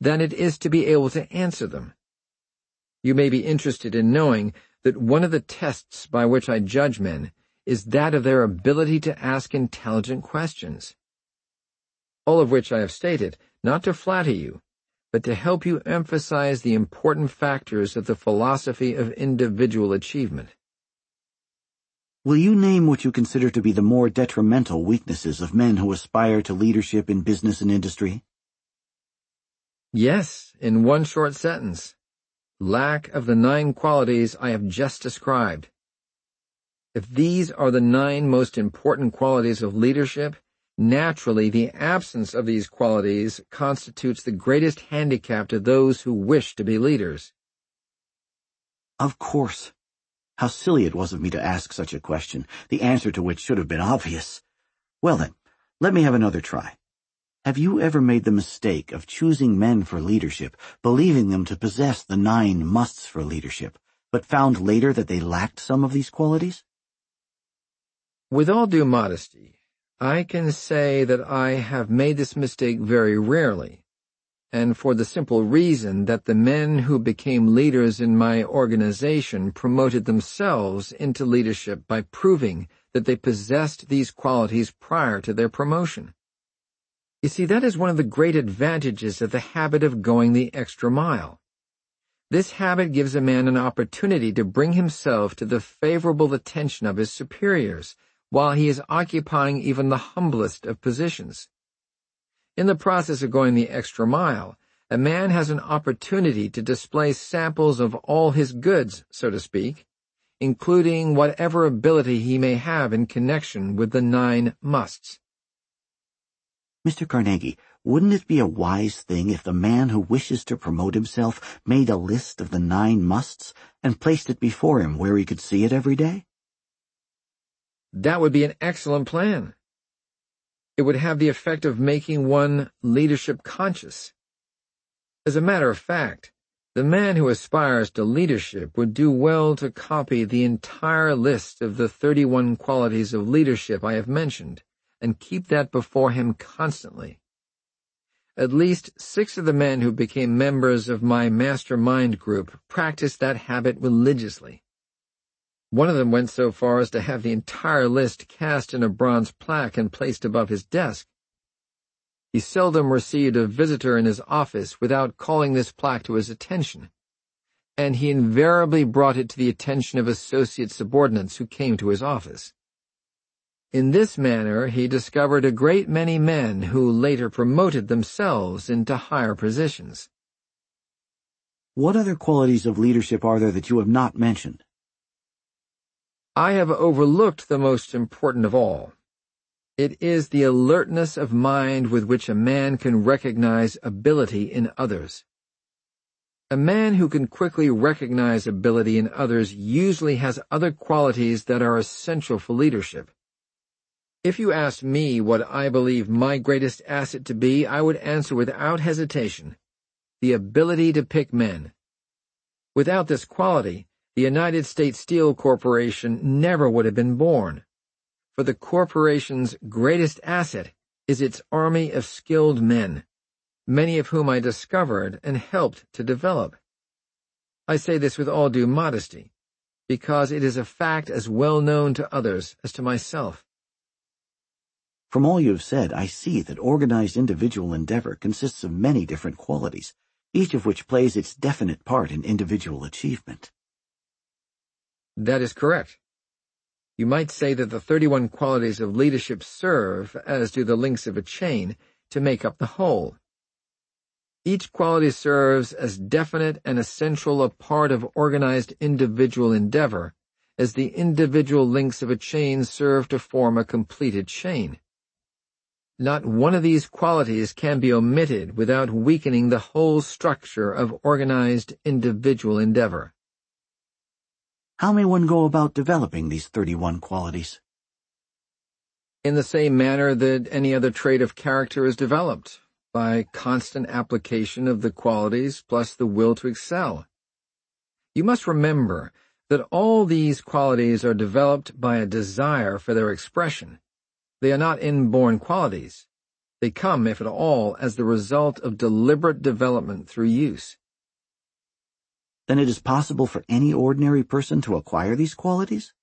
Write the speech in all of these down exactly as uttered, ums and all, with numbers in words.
than it is to be able to answer them. You may be interested in knowing that one of the tests by which I judge men is that of their ability to ask intelligent questions. All of which I have stated, not to flatter you, but to help you emphasize the important factors of the philosophy of individual achievement. Will you name what you consider to be the more detrimental weaknesses of men who aspire to leadership in business and industry? Yes, in one short sentence. Lack of the nine qualities I have just described. If these are the nine most important qualities of leadership, naturally the absence of these qualities constitutes the greatest handicap to those who wish to be leaders. Of course. How silly it was of me to ask such a question, the answer to which should have been obvious. Well then, let me have another try. Have you ever made the mistake of choosing men for leadership, believing them to possess the nine musts for leadership, but found later that they lacked some of these qualities? With all due modesty, I can say that I have made this mistake very rarely, and for the simple reason that the men who became leaders in my organization promoted themselves into leadership by proving that they possessed these qualities prior to their promotion. You see, that is one of the great advantages of the habit of going the extra mile. This habit gives a man an opportunity to bring himself to the favorable attention of his superiors, while he is occupying even the humblest of positions. In the process of going the extra mile, a man has an opportunity to display samples of all his goods, so to speak, including whatever ability he may have in connection with the nine musts. Mister Carnegie, wouldn't it be a wise thing if the man who wishes to promote himself made a list of the nine musts and placed it before him where he could see it every day? That would be an excellent plan. It would have the effect of making one leadership conscious. As a matter of fact, the man who aspires to leadership would do well to copy the entire list of the thirty-one qualities of leadership I have mentioned, and keep that before him constantly. At least six of the men who became members of my mastermind group practiced that habit religiously. One of them went so far as to have the entire list cast in a bronze plaque and placed above his desk. He seldom received a visitor in his office without calling this plaque to his attention, and he invariably brought it to the attention of associate subordinates who came to his office. In this manner he discovered a great many men who later promoted themselves into higher positions. What other qualities of leadership are there that you have not mentioned? I have overlooked the most important of all. It is the alertness of mind with which a man can recognize ability in others. A man who can quickly recognize ability in others usually has other qualities that are essential for leadership. If you asked me what I believe my greatest asset to be, I would answer without hesitation, the ability to pick men. Without this quality, the United States Steel Corporation never would have been born, for the corporation's greatest asset is its army of skilled men, many of whom I discovered and helped to develop. I say this with all due modesty, because it is a fact as well known to others as to myself. From all you have said, I see that organized individual endeavor consists of many different qualities, each of which plays its definite part in individual achievement. That is correct. You might say that the thirty-one qualities of leadership serve, as do the links of a chain, to make up the whole. Each quality serves as definite and essential a part of organized individual endeavor, as the individual links of a chain serve to form a completed chain. Not one of these qualities can be omitted without weakening the whole structure of organized individual endeavor. How may one go about developing these thirty-one qualities? In the same manner that any other trait of character is developed, by constant application of the qualities plus the will to excel. You must remember that all these qualities are developed by a desire for their expression. They are not inborn qualities. They come, if at all, as the result of deliberate development through use. Then it is possible for any ordinary person to acquire these qualities?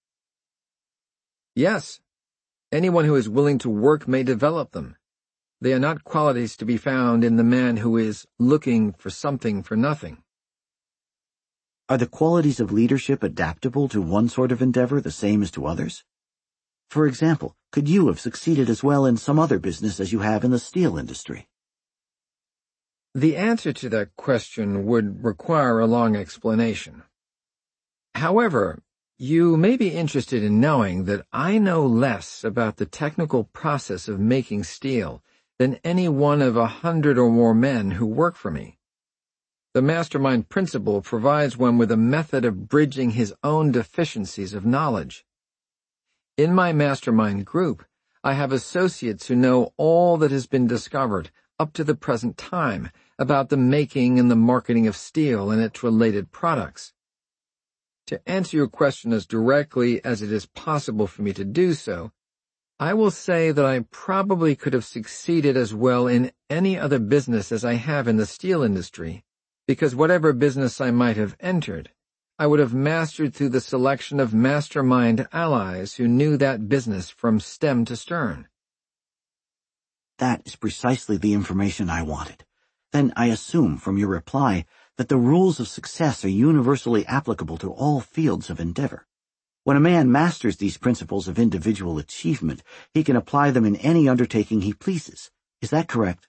Yes. Anyone who is willing to work may develop them. They are not qualities to be found in the man who is looking for something for nothing. Are the qualities of leadership adaptable to one sort of endeavor the same as to others? For example, could you have succeeded as well in some other business as you have in the steel industry? The answer to that question would require a long explanation. However, you may be interested in knowing that I know less about the technical process of making steel than any one of a hundred or more men who work for me. The mastermind principle provides one with a method of bridging his own deficiencies of knowledge. In my mastermind group, I have associates who know all that has been discovered up to the present time about the making and the marketing of steel and its related products. To answer your question as directly as it is possible for me to do so, I will say that I probably could have succeeded as well in any other business as I have in the steel industry, because whatever business I might have entered, I would have mastered through the selection of mastermind allies who knew that business from stem to stern. That is precisely the information I wanted. Then I assume from your reply that the rules of success are universally applicable to all fields of endeavor. When a man masters these principles of individual achievement, he can apply them in any undertaking he pleases. Is that correct?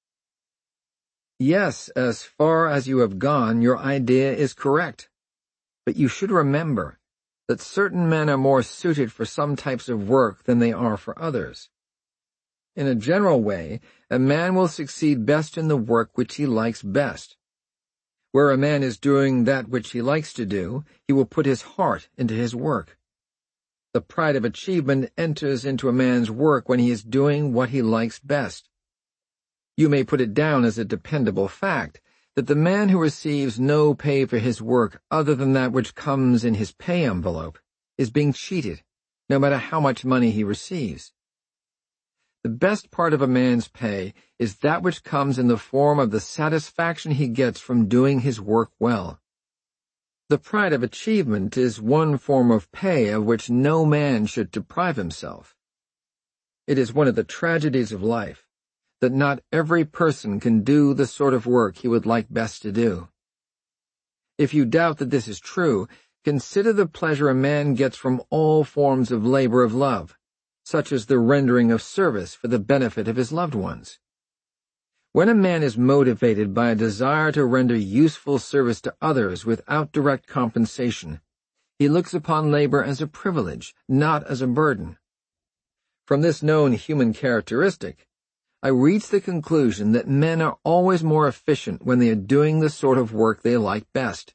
Yes, as far as you have gone, your idea is correct. But you should remember that certain men are more suited for some types of work than they are for others. In a general way, a man will succeed best in the work which he likes best. Where a man is doing that which he likes to do, he will put his heart into his work. The pride of achievement enters into a man's work when he is doing what he likes best. You may put it down as a dependable fact that the man who receives no pay for his work other than that which comes in his pay envelope is being cheated, no matter how much money he receives. The best part of a man's pay is that which comes in the form of the satisfaction he gets from doing his work well. The pride of achievement is one form of pay of which no man should deprive himself. It is one of the tragedies of life that not every person can do the sort of work he would like best to do. If you doubt that this is true, consider the pleasure a man gets from all forms of labor of love, such as the rendering of service for the benefit of his loved ones. When a man is motivated by a desire to render useful service to others without direct compensation, he looks upon labor as a privilege, not as a burden. From this known human characteristic, I reach the conclusion that men are always more efficient when they are doing the sort of work they like best.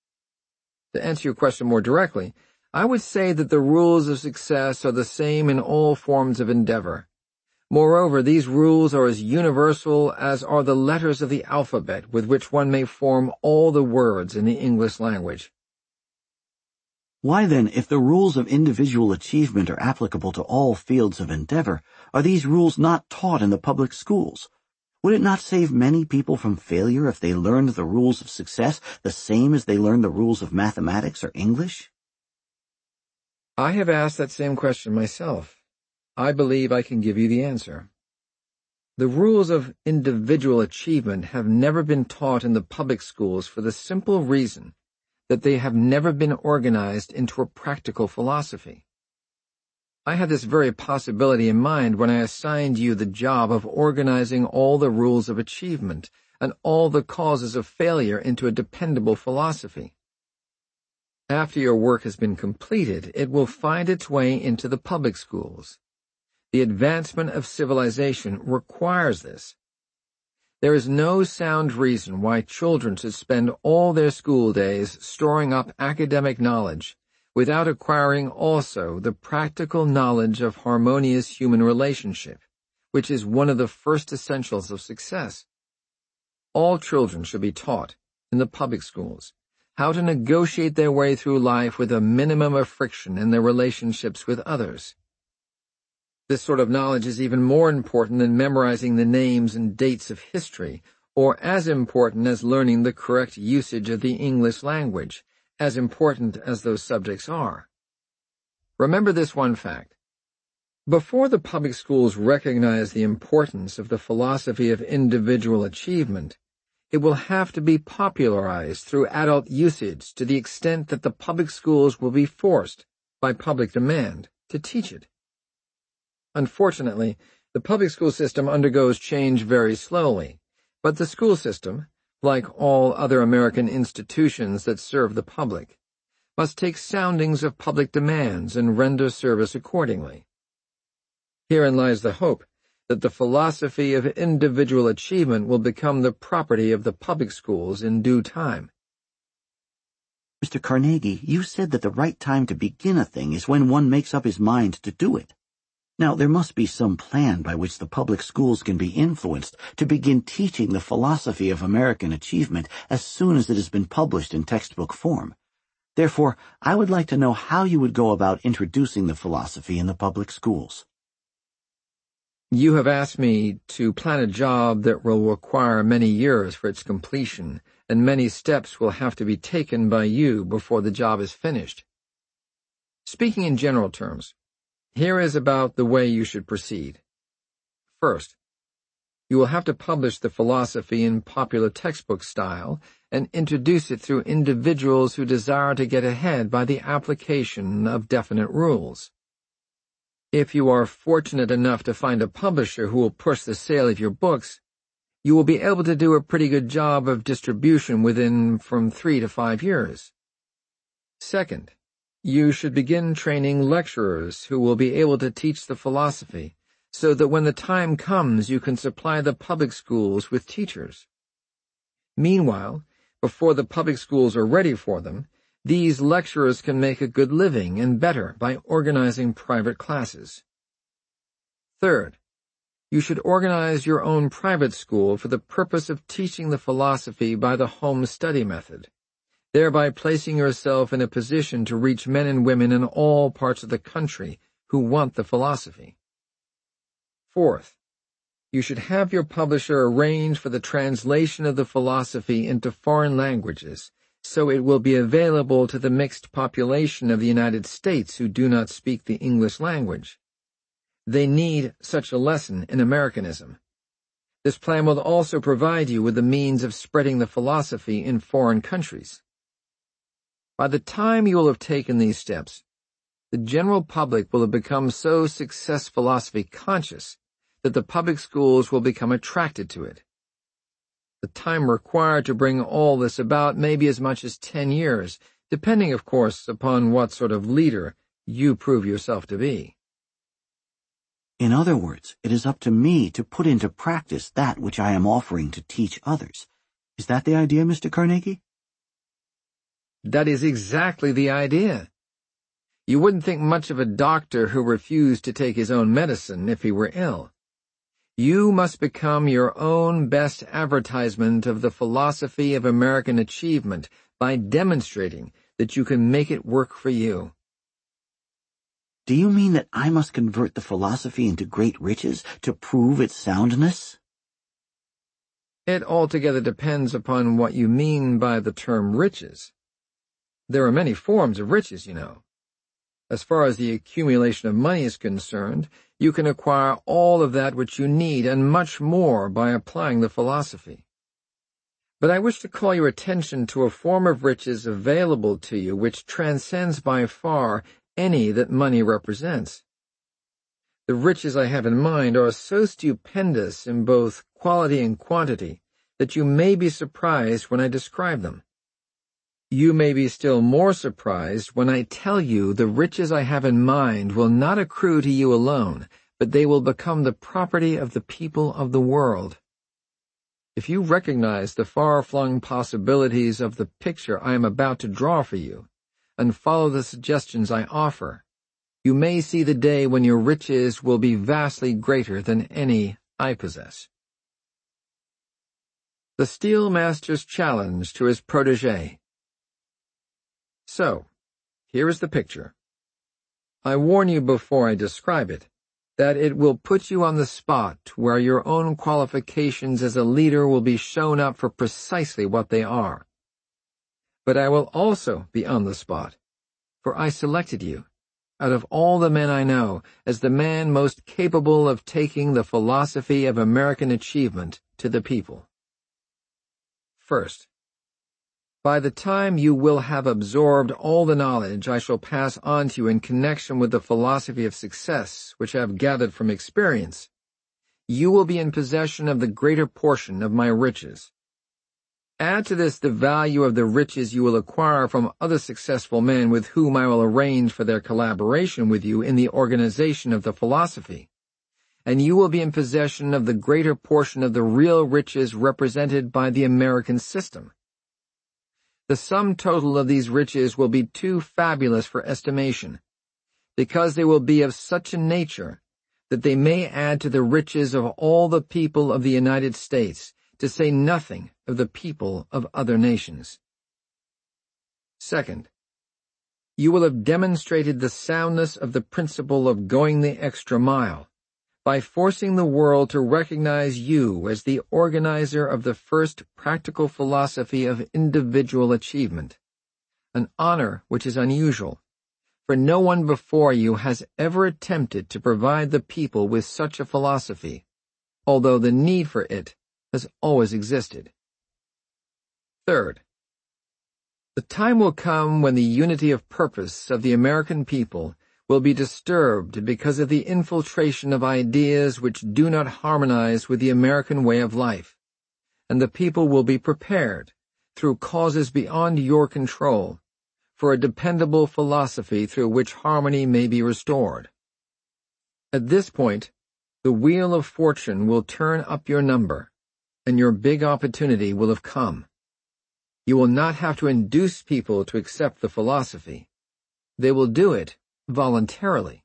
To answer your question more directly, I would say that the rules of success are the same in all forms of endeavor. Moreover, these rules are as universal as are the letters of the alphabet with which one may form all the words in the English language. Why then, if the rules of individual achievement are applicable to all fields of endeavor, are these rules not taught in the public schools? Would it not save many people from failure if they learned the rules of success the same as they learned the rules of mathematics or English? I have asked that same question myself. I believe I can give you the answer. The rules of individual achievement have never been taught in the public schools for the simple reason that they have never been organized into a practical philosophy. I had this very possibility in mind when I assigned you the job of organizing all the rules of achievement and all the causes of failure into a dependable philosophy. After your work has been completed, it will find its way into the public schools. The advancement of civilization requires this. There is no sound reason why children should spend all their school days storing up academic knowledge without acquiring also the practical knowledge of harmonious human relationship, which is one of the first essentials of success. All children should be taught, in the public schools, how to negotiate their way through life with a minimum of friction in their relationships with others. This sort of knowledge is even more important than memorizing the names and dates of history, or as important as learning the correct usage of the English language, as important as those subjects are. Remember this one fact. Before the public schools recognize the importance of the philosophy of individual achievement, it will have to be popularized through adult usage to the extent that the public schools will be forced, by public demand, to teach it. Unfortunately, the public school system undergoes change very slowly, but the school system, like all other American institutions that serve the public, must take soundings of public demands and render service accordingly. Herein lies the hope that the philosophy of individual achievement will become the property of the public schools in due time. Mister Carnegie, you said that the right time to begin a thing is when one makes up his mind to do it. Now, there must be some plan by which the public schools can be influenced to begin teaching the philosophy of American achievement as soon as it has been published in textbook form. Therefore, I would like to know how you would go about introducing the philosophy in the public schools. You have asked me to plan a job that will require many years for its completion, and many steps will have to be taken by you before the job is finished. Speaking in general terms, here is about the way you should proceed. First, you will have to publish the philosophy in popular textbook style and introduce it through individuals who desire to get ahead by the application of definite rules. If you are fortunate enough to find a publisher who will push the sale of your books, you will be able to do a pretty good job of distribution within from three to five years. Second, you should begin training lecturers who will be able to teach the philosophy, so that when the time comes you can supply the public schools with teachers. Meanwhile, before the public schools are ready for them, these lecturers can make a good living and better by organizing private classes. Third, you should organize your own private school for the purpose of teaching the philosophy by the home study method, thereby placing yourself in a position to reach men and women in all parts of the country who want the philosophy. Fourth, you should have your publisher arrange for the translation of the philosophy into foreign languages, so it will be available to the mixed population of the United States who do not speak the English language. They need such a lesson in Americanism. This plan will also provide you with the means of spreading the philosophy in foreign countries. By the time you will have taken these steps, the general public will have become so success philosophy conscious that the public schools will become attracted to it. The time required to bring all this about may be as much as ten years, depending, of course, upon what sort of leader you prove yourself to be. In other words, it is up to me to put into practice that which I am offering to teach others. Is that the idea, Mister Carnegie? That is exactly the idea. You wouldn't think much of a doctor who refused to take his own medicine if he were ill. You must become your own best advertisement of the philosophy of American achievement by demonstrating that you can make it work for you. Do you mean that I must convert the philosophy into great riches to prove its soundness? It altogether depends upon what you mean by the term riches. There are many forms of riches, you know. As far as the accumulation of money is concerned, you can acquire all of that which you need and much more by applying the philosophy. But I wish to call your attention to a form of riches available to you which transcends by far any that money represents. The riches I have in mind are so stupendous in both quality and quantity that you may be surprised when I describe them. You may be still more surprised when I tell you the riches I have in mind will not accrue to you alone, but they will become the property of the people of the world. If you recognize the far-flung possibilities of the picture I am about to draw for you, and follow the suggestions I offer, you may see the day when your riches will be vastly greater than any I possess. The Steel Master's Challenge to his Protégé. So, here is the picture. I warn you before I describe it that it will put you on the spot where your own qualifications as a leader will be shown up for precisely what they are. But I will also be on the spot, for I selected you, out of all the men I know, as the man most capable of taking the philosophy of American achievement to the people. First, by the time you will have absorbed all the knowledge I shall pass on to you in connection with the philosophy of success which I have gathered from experience, you will be in possession of the greater portion of my riches. Add to this the value of the riches you will acquire from other successful men with whom I will arrange for their collaboration with you in the organization of the philosophy, and you will be in possession of the greater portion of the real riches represented by the American system. The sum total of these riches will be too fabulous for estimation, because they will be of such a nature that they may add to the riches of all the people of the United States, to say nothing of the people of other nations. Second, you will have demonstrated the soundness of the principle of going the extra mile, by forcing the world to recognize you as the organizer of the first practical philosophy of individual achievement, an honor which is unusual, for no one before you has ever attempted to provide the people with such a philosophy, although the need for it has always existed. Third, the time will come when the unity of purpose of the American people will be disturbed because of the infiltration of ideas which do not harmonize with the American way of life, and the people will be prepared, through causes beyond your control, for a dependable philosophy through which harmony may be restored. At this point, the wheel of fortune will turn up your number, and your big opportunity will have come. You will not have to induce people to accept the philosophy. They will do it voluntarily.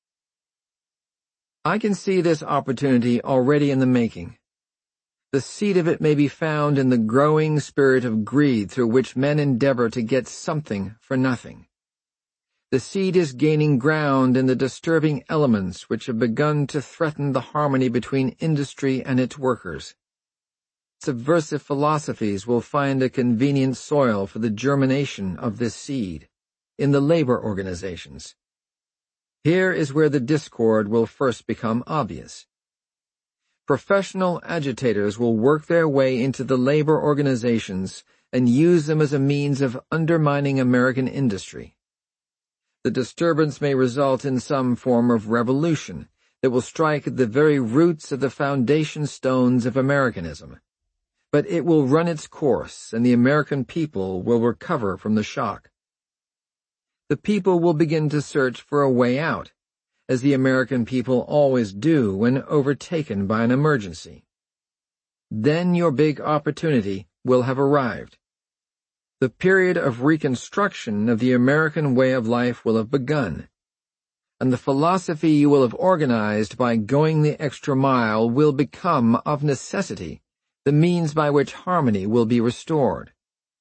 I can see this opportunity already in the making. The seed of it may be found in the growing spirit of greed through which men endeavor to get something for nothing. The seed is gaining ground in the disturbing elements which have begun to threaten the harmony between industry and its workers. Subversive philosophies will find a convenient soil for the germination of this seed, in the labor organizations. Here is where the discord will first become obvious. Professional agitators will work their way into the labor organizations and use them as a means of undermining American industry. The disturbance may result in some form of revolution that will strike at the very roots of the foundation stones of Americanism. But it will run its course, and the American people will recover from the shock. The people will begin to search for a way out, as the American people always do when overtaken by an emergency. Then your big opportunity will have arrived. The period of reconstruction of the American way of life will have begun, and the philosophy you will have organized by going the extra mile will become, of necessity, the means by which harmony will be restored.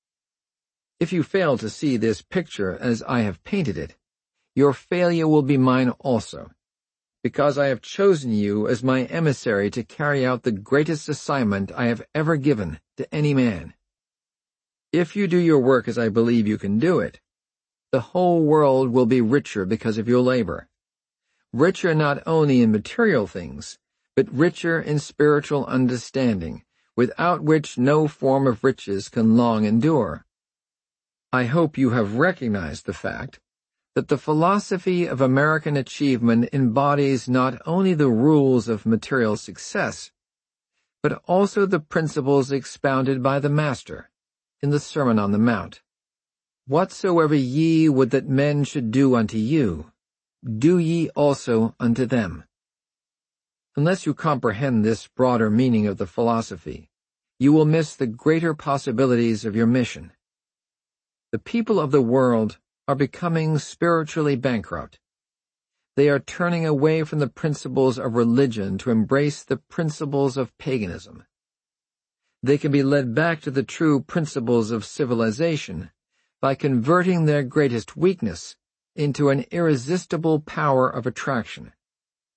If you fail to see this picture as I have painted it, your failure will be mine also, because I have chosen you as my emissary to carry out the greatest assignment I have ever given to any man. If you do your work as I believe you can do it, the whole world will be richer because of your labor. Richer not only in material things, but richer in spiritual understanding, without which no form of riches can long endure. I hope you have recognized the fact that the philosophy of American achievement embodies not only the rules of material success, but also the principles expounded by the Master in the Sermon on the Mount. Whatsoever ye would that men should do unto you, do ye also unto them. Unless you comprehend this broader meaning of the philosophy, you will miss the greater possibilities of your mission. The people of the world are becoming spiritually bankrupt. They are turning away from the principles of religion to embrace the principles of paganism. They can be led back to the true principles of civilization by converting their greatest weakness into an irresistible power of attraction.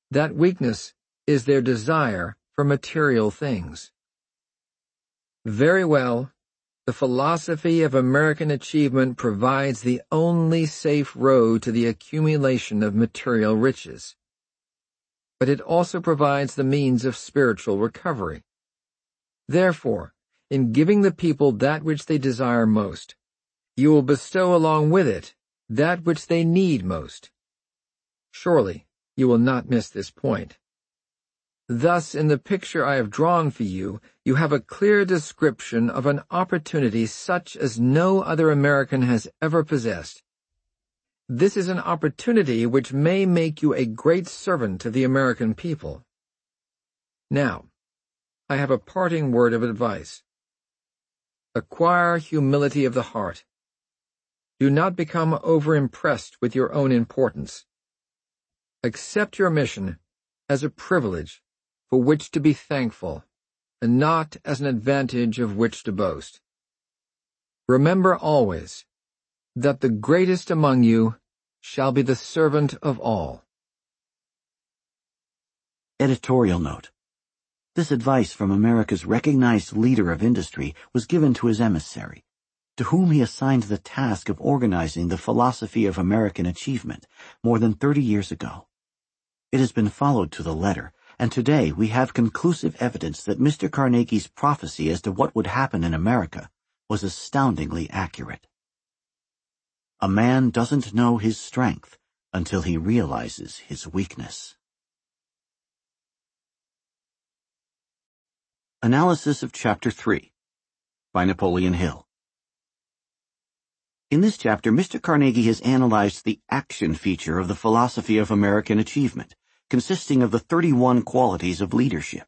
That weakness is their desire for material things. Very well, the philosophy of American achievement provides the only safe road to the accumulation of material riches. But it also provides the means of spiritual recovery. Therefore, in giving the people that which they desire most, you will bestow along with it that which they need most. Surely, you will not miss this point. Thus, in the picture I have drawn for you, you have a clear description of an opportunity such as no other American has ever possessed. This is an opportunity which may make you a great servant to the American people. Now, I have a parting word of advice. Acquire humility of the heart. Do not become overimpressed with your own importance. Accept your mission as a privilege for which to be thankful, and not as an advantage of which to boast. Remember always that the greatest among you shall be the servant of all. Editorial note. This advice from America's recognized leader of industry was given to his emissary, to whom he assigned the task of organizing the philosophy of American achievement more than thirty years ago. It has been followed to the letter, and today we have conclusive evidence that Mister Carnegie's prophecy as to what would happen in America was astoundingly accurate. A man doesn't know his strength until he realizes his weakness. Analysis of Chapter three by Napoleon Hill. In this chapter, Mister Carnegie has analyzed the action feature of the philosophy of American achievement, consisting of the thirty-one qualities of leadership.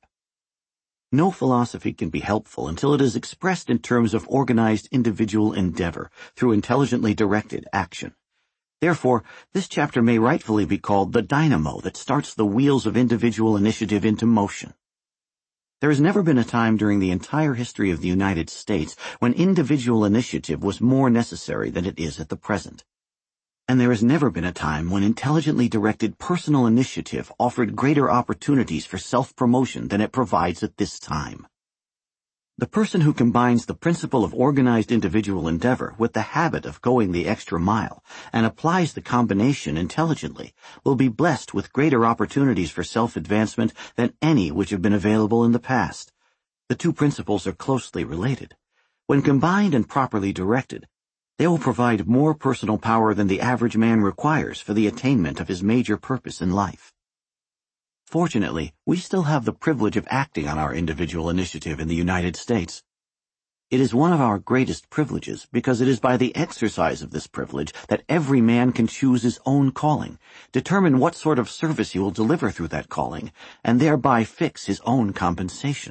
No philosophy can be helpful until it is expressed in terms of organized individual endeavor through intelligently directed action. Therefore, this chapter may rightfully be called the dynamo that starts the wheels of individual initiative into motion. There has never been a time during the entire history of the United States when individual initiative was more necessary than it is at the present. And there has never been a time when intelligently directed personal initiative offered greater opportunities for self-promotion than it provides at this time. The person who combines the principle of organized individual endeavor with the habit of going the extra mile and applies the combination intelligently will be blessed with greater opportunities for self-advancement than any which have been available in the past. The two principles are closely related. When combined and properly directed, they will provide more personal power than the average man requires for the attainment of his major purpose in life. Fortunately, we still have the privilege of acting on our individual initiative in the United States. It is one of our greatest privileges because it is by the exercise of this privilege that every man can choose his own calling, determine what sort of service he will deliver through that calling, and thereby fix his own compensation.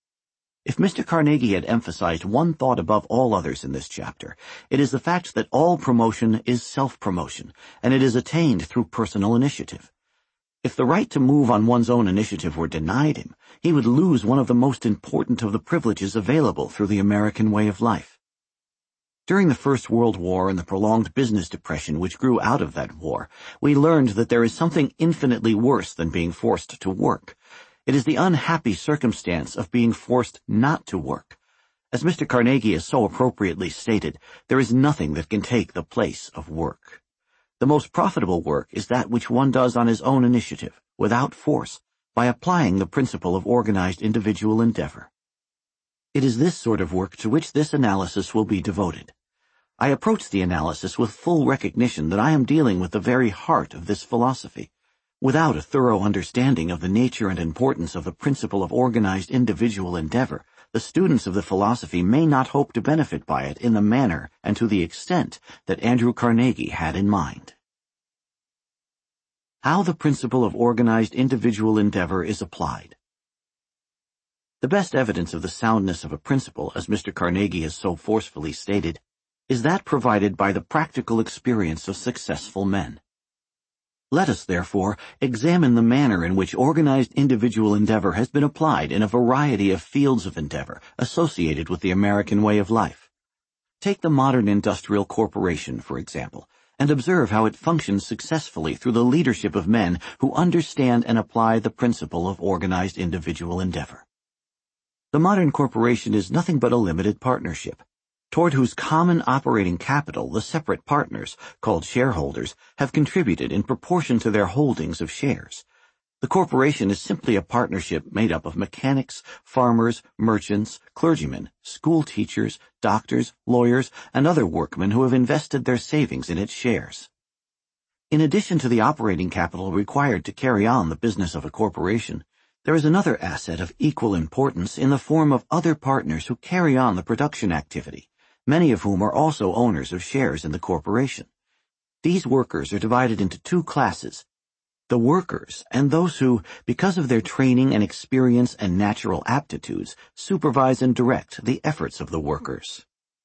If Mister Carnegie had emphasized one thought above all others in this chapter, it is the fact that all promotion is self-promotion, and it is attained through personal initiative. If the right to move on one's own initiative were denied him, he would lose one of the most important of the privileges available through the American way of life. During the First World War and the prolonged business depression which grew out of that war, we learned that there is something infinitely worse than being forced to work. It is the unhappy circumstance of being forced not to work. As Mister Carnegie has so appropriately stated, there is nothing that can take the place of work. The most profitable work is that which one does on his own initiative, without force, by applying the principle of organized individual endeavor. It is this sort of work to which this analysis will be devoted. I approach the analysis with full recognition that I am dealing with the very heart of this philosophy. Without a thorough understanding of the nature and importance of the principle of organized individual endeavor, the students of the philosophy may not hope to benefit by it in the manner and to the extent that Andrew Carnegie had in mind. How the principle of organized individual endeavor is applied. The best evidence of the soundness of a principle, as Mister Carnegie has so forcefully stated, is that provided by the practical experience of successful men. Let us, therefore, examine the manner in which organized individual endeavor has been applied in a variety of fields of endeavor associated with the American way of life. Take the modern industrial corporation, for example, and observe how it functions successfully through the leadership of men who understand and apply the principle of organized individual endeavor. The modern corporation is nothing but a limited partnership, toward whose common operating capital the separate partners, called shareholders, have contributed in proportion to their holdings of shares. The corporation is simply a partnership made up of mechanics, farmers, merchants, clergymen, school teachers, doctors, lawyers, and other workmen who have invested their savings in its shares. In addition to the operating capital required to carry on the business of a corporation, there is another asset of equal importance in the form of other partners who carry on the production activity, many of whom are also owners of shares in the corporation. These workers are divided into two classes: the workers and those who, because of their training and experience and natural aptitudes, supervise and direct the efforts of the workers.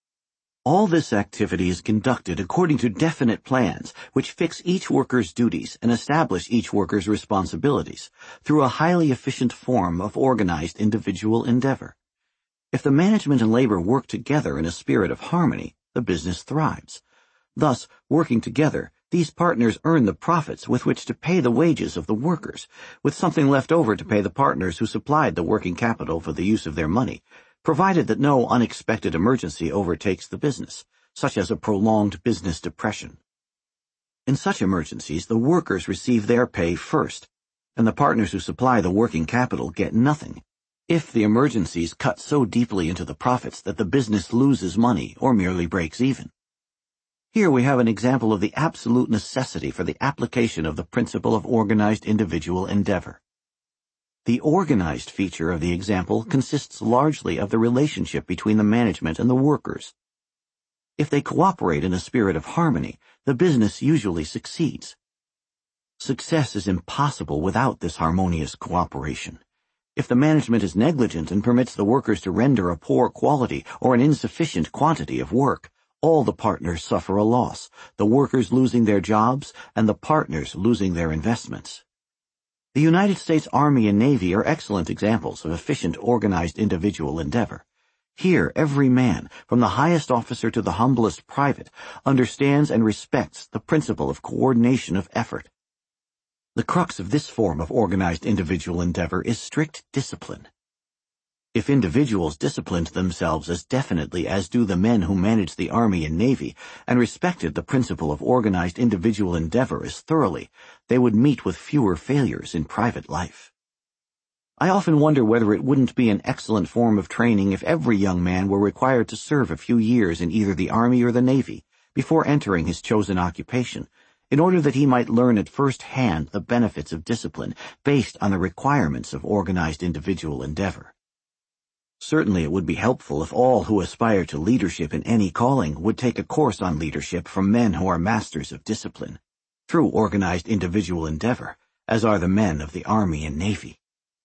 All this activity is conducted according to definite plans which fix each worker's duties and establish each worker's responsibilities through a highly efficient form of organized individual endeavor. If the management and labor work together in a spirit of harmony, the business thrives. Thus, working together, these partners earn the profits with which to pay the wages of the workers, with something left over to pay the partners who supplied the working capital for the use of their money, provided that no unexpected emergency overtakes the business, such as a prolonged business depression. In such emergencies, the workers receive their pay first, and the partners who supply the working capital get nothing, if the emergencies cut so deeply into the profits that the business loses money or merely breaks even. Here we have an example of the absolute necessity for the application of the principle of organized individual endeavor. The organized feature of the example consists largely of the relationship between the management and the workers. If they cooperate in a spirit of harmony, the business usually succeeds. Success is impossible without this harmonious cooperation. If the management is negligent and permits the workers to render a poor quality or an insufficient quantity of work, all the partners suffer a loss, the workers losing their jobs and the partners losing their investments. The United States Army and Navy are excellent examples of efficient organized individual endeavor. Here every man, from the highest officer to the humblest private, understands and respects the principle of coordination of effort. The crux of this form of organized individual endeavor is strict discipline. If individuals disciplined themselves as definitely as do the men who manage the Army and Navy, and respected the principle of organized individual endeavor as thoroughly, they would meet with fewer failures in private life. I often wonder whether it wouldn't be an excellent form of training if every young man were required to serve a few years in either the Army or the Navy before entering his chosen occupation, in order that he might learn at first hand the benefits of discipline based on the requirements of organized individual endeavor. Certainly it would be helpful if all who aspire to leadership in any calling would take a course on leadership from men who are masters of discipline, through organized individual endeavor, as are the men of the Army and Navy.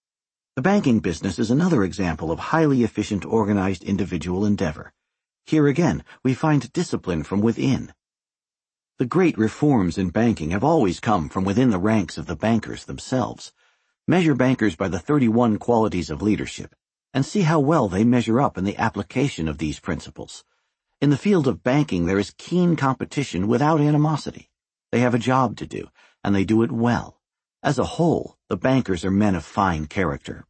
The banking business is another example of highly efficient organized individual endeavor. Here again, we find discipline from within. The great reforms in banking have always come from within the ranks of the bankers themselves. Measure bankers by the thirty-one qualities of leadership, and see how well they measure up in the application of these principles. In the field of banking there is keen competition without animosity. They have a job to do, and they do it well. As a whole, the bankers are men of fine character.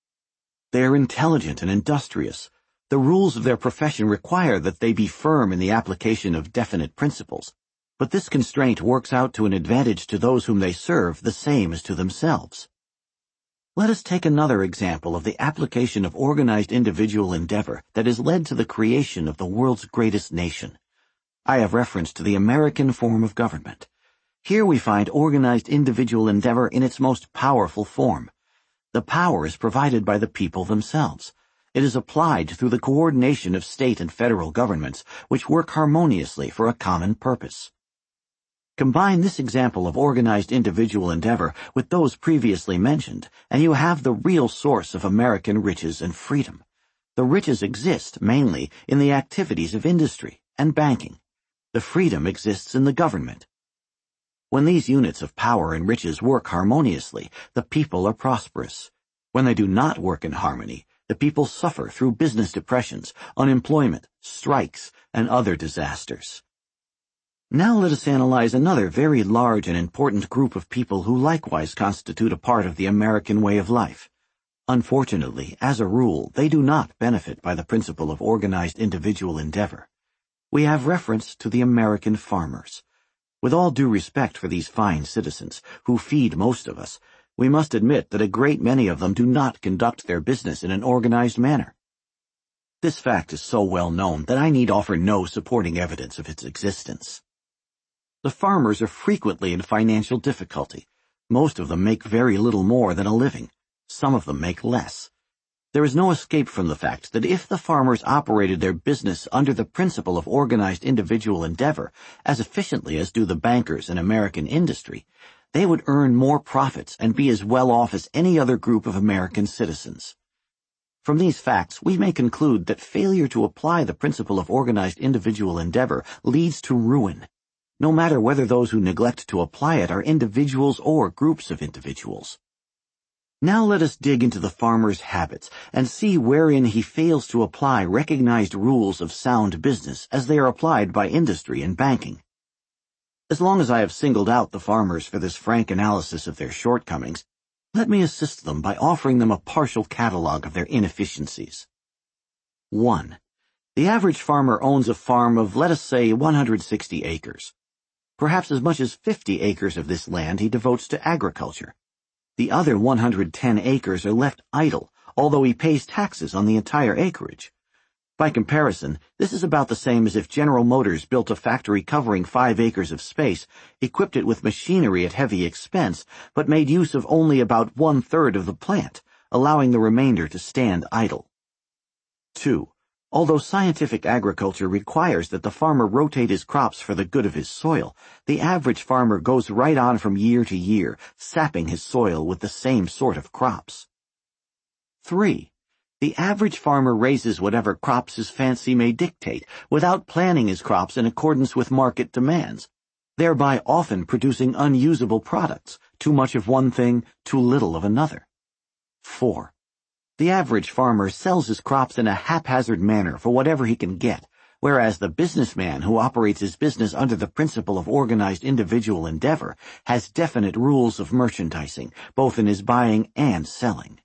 They are intelligent and industrious. The rules of their profession require that they be firm in the application of definite principles, but this constraint works out to an advantage to those whom they serve the same as to themselves. Let us take another example of the application of organized individual endeavor that has led to the creation of the world's greatest nation. I have reference to the American form of government. Here we find organized individual endeavor in its most powerful form. The power is provided by the people themselves. It is applied through the coordination of state and federal governments, which work harmoniously for a common purpose. Combine this example of organized individual endeavor with those previously mentioned, and you have the real source of American riches and freedom. The riches exist mainly in the activities of industry and banking. The freedom exists in the government. When these units of power and riches work harmoniously, the people are prosperous. When they do not work in harmony, the people suffer through business depressions, unemployment, strikes, and other disasters. Now let us analyze another very large and important group of people who likewise constitute a part of the American way of life. Unfortunately, as a rule, they do not benefit by the principle of organized individual endeavor. We have reference to the American farmers. With all due respect for these fine citizens, who feed most of us, we must admit that a great many of them do not conduct their business in an organized manner. This fact is so well known that I need offer no supporting evidence of its existence. The farmers are frequently in financial difficulty. Most of them make very little more than a living. Some of them make less. There is no escape from the fact that if the farmers operated their business under the principle of organized individual endeavor as efficiently as do the bankers in American industry, they would earn more profits and be as well off as any other group of American citizens. From these facts, we may conclude that failure to apply the principle of organized individual endeavor leads to ruin, no matter whether those who neglect to apply it are individuals or groups of individuals. Now let us dig into the farmer's habits and see wherein he fails to apply recognized rules of sound business as they are applied by industry and banking. As long as I have singled out the farmers for this frank analysis of their shortcomings, let me assist them by offering them a partial catalog of their inefficiencies. one. The average farmer owns a farm of, let us say, one hundred sixty acres. Perhaps as much as fifty acres of this land he devotes to agriculture. The other one hundred ten acres are left idle, although he pays taxes on the entire acreage. By comparison, this is about the same as if General Motors built a factory covering five acres of space, equipped it with machinery at heavy expense, but made use of only about one-third of the plant, allowing the remainder to stand idle. two. Although scientific agriculture requires that the farmer rotate his crops for the good of his soil, the average farmer goes right on from year to year, sapping his soil with the same sort of crops. three. The average farmer raises whatever crops his fancy may dictate, without planning his crops in accordance with market demands, thereby often producing unusable products, too much of one thing, too little of another. four. The average farmer sells his crops in a haphazard manner for whatever he can get, whereas the businessman who operates his business under the principle of organized individual endeavor has definite rules of merchandising, both in his buying and selling.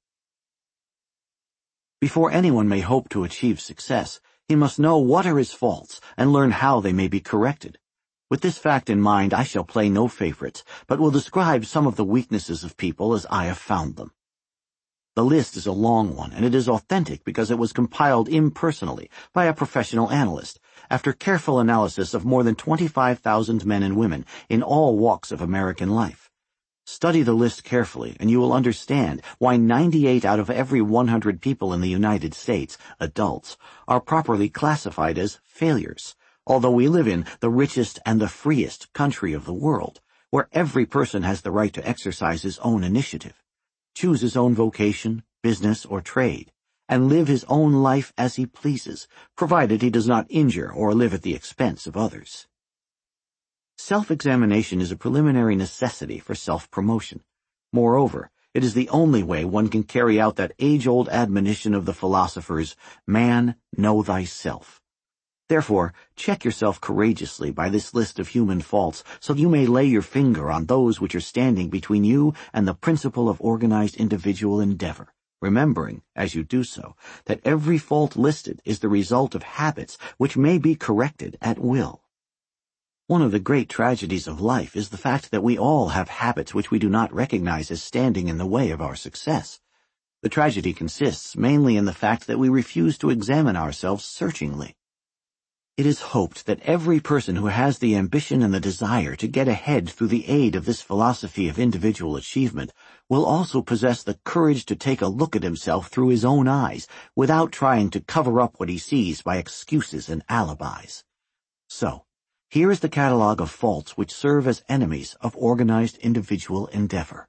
Before anyone may hope to achieve success, he must know what are his faults and learn how they may be corrected. With this fact in mind, I shall play no favorites, but will describe some of the weaknesses of people as I have found them. The list is a long one, and it is authentic because it was compiled impersonally by a professional analyst, after careful analysis of more than twenty-five thousand men and women in all walks of American life. Study the list carefully, and you will understand why ninety-eight out of every one hundred people in the United States, adults, are properly classified as failures, although we live in the richest and the freest country of the world, where every person has the right to exercise his own initiative, choose his own vocation, business, or trade, and live his own life as he pleases, provided he does not injure or live at the expense of others. Self-examination is a preliminary necessity for self-promotion. Moreover, it is the only way one can carry out that age-old admonition of the philosophers, "Man, know thyself." Therefore, check yourself courageously by this list of human faults, so you may lay your finger on those which are standing between you and the principle of organized individual endeavor, remembering, as you do so, that every fault listed is the result of habits which may be corrected at will. One of the great tragedies of life is the fact that we all have habits which we do not recognize as standing in the way of our success. The tragedy consists mainly in the fact that we refuse to examine ourselves searchingly. It is hoped that every person who has the ambition and the desire to get ahead through the aid of this philosophy of individual achievement will also possess the courage to take a look at himself through his own eyes without trying to cover up what he sees by excuses and alibis. So, here is the catalog of faults which serve as enemies of organized individual endeavor.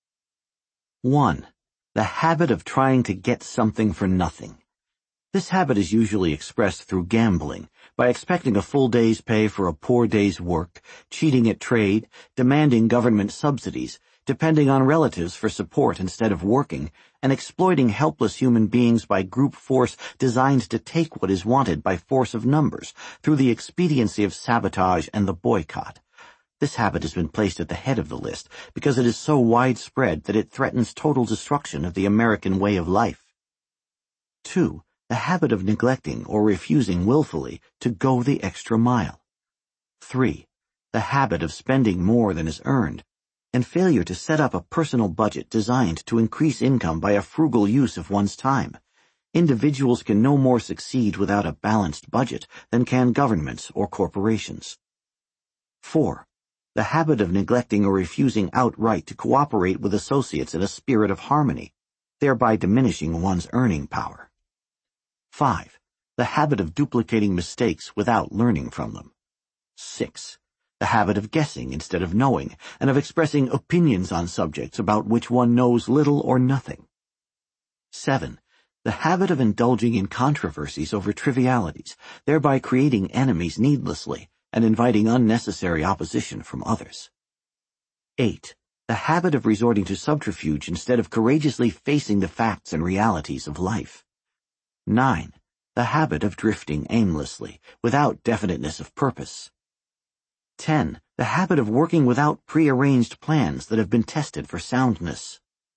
one. The habit of trying to get something for nothing. This habit is usually expressed through gambling, by expecting a full day's pay for a poor day's work, cheating at trade, demanding government subsidies, depending on relatives for support instead of working, and exploiting helpless human beings by group force designed to take what is wanted by force of numbers through the expediency of sabotage and the boycott. This habit has been placed at the head of the list because it is so widespread that it threatens total destruction of the American way of life. Two, the habit of neglecting or refusing willfully to go the extra mile. Three, the habit of spending more than is earned, and failure to set up a personal budget designed to increase income by a frugal use of one's time. Individuals can no more succeed without a balanced budget than can governments or corporations. Four, the habit of neglecting or refusing outright to cooperate with associates in a spirit of harmony, thereby diminishing one's earning power. Five, the habit of duplicating mistakes without learning from them. Six, the habit of guessing instead of knowing, and of expressing opinions on subjects about which one knows little or nothing. Seven, the habit of indulging in controversies over trivialities, thereby creating enemies needlessly and inviting unnecessary opposition from others. Eight, the habit of resorting to subterfuge instead of courageously facing the facts and realities of life. Nine, the habit of drifting aimlessly, without definiteness of purpose. Ten, the habit of working without prearranged plans that have been tested for soundness.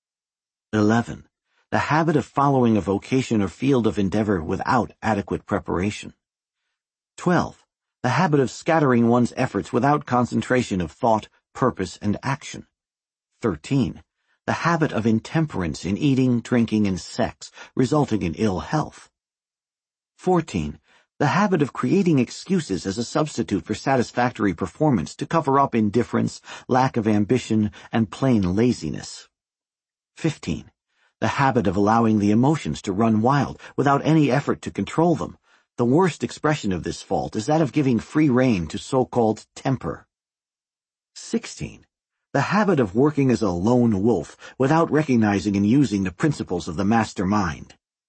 Eleven, the habit of following a vocation or field of endeavor without adequate preparation. Twelve, the habit of scattering one's efforts without concentration of thought, purpose, and action. Thirteen, the habit of intemperance in eating, drinking, and sex, resulting in ill health. Fourteen, the habit of creating excuses as a substitute for satisfactory performance to cover up indifference, lack of ambition, and plain laziness. Fifteen, the habit of allowing the emotions to run wild without any effort to control them. The worst expression of this fault is that of giving free rein to so-called temper. Sixteen, the habit of working as a lone wolf without recognizing and using the principles of the master mind.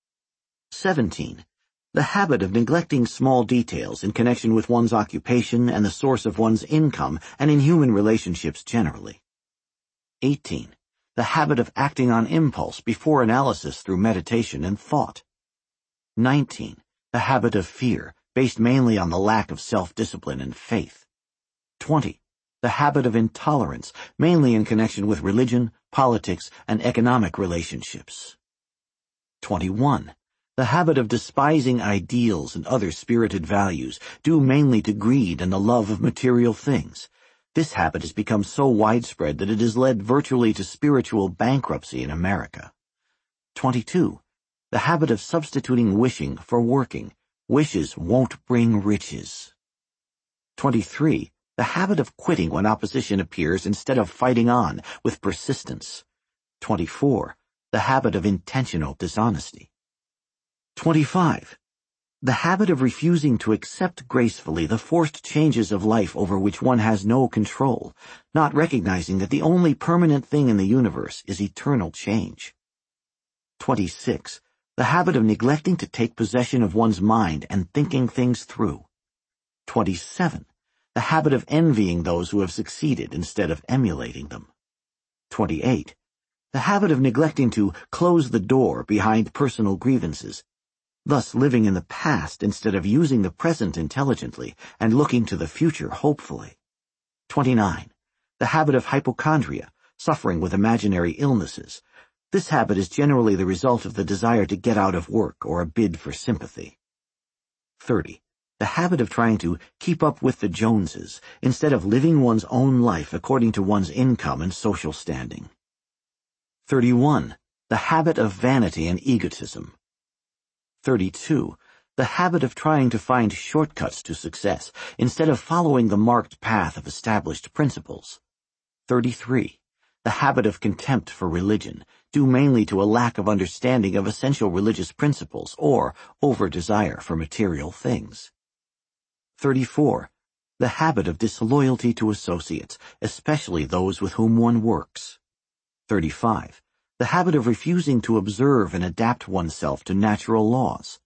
Seventeen, the habit of neglecting small details in connection with one's occupation and the source of one's income and in human relationships generally. Eighteen, the habit of acting on impulse before analysis through meditation and thought. Nineteen, the habit of fear, based mainly on the lack of self-discipline and faith. Twenty, the habit of intolerance, mainly in connection with religion, politics, and economic relationships. Twenty-one, the habit of despising ideals and other spirited values, due mainly to greed and the love of material things. This habit has become so widespread that it has led virtually to spiritual bankruptcy in America. Twenty-two, the habit of substituting wishing for working. Wishes won't bring riches. Twenty-three, the habit of quitting when opposition appears instead of fighting on with persistence. Twenty-four, the habit of intentional dishonesty. Twenty-five, the habit of refusing to accept gracefully the forced changes of life over which one has no control, not recognizing that the only permanent thing in the universe is eternal change. Twenty-six, the habit of neglecting to take possession of one's mind and thinking things through. Twenty-seven, the habit of envying those who have succeeded instead of emulating them. Twenty-eight, the habit of neglecting to close the door behind personal grievances, thus living in the past instead of using the present intelligently and looking to the future hopefully. Twenty-nine, the habit of hypochondria, suffering with imaginary illnesses. This habit is generally the result of the desire to get out of work or a bid for sympathy. Thirty, the habit of trying to keep up with the Joneses instead of living one's own life according to one's income and social standing. Thirty-one, the habit of vanity and egotism. Thirty-two, the habit of trying to find shortcuts to success instead of following the marked path of established principles. Thirty-three, the habit of contempt for religion, due mainly to a lack of understanding of essential religious principles or over-desire for material things. Thirty-four, the habit of disloyalty to associates, especially those with whom one works. Thirty-five, the habit of refusing to observe and adapt oneself to natural laws.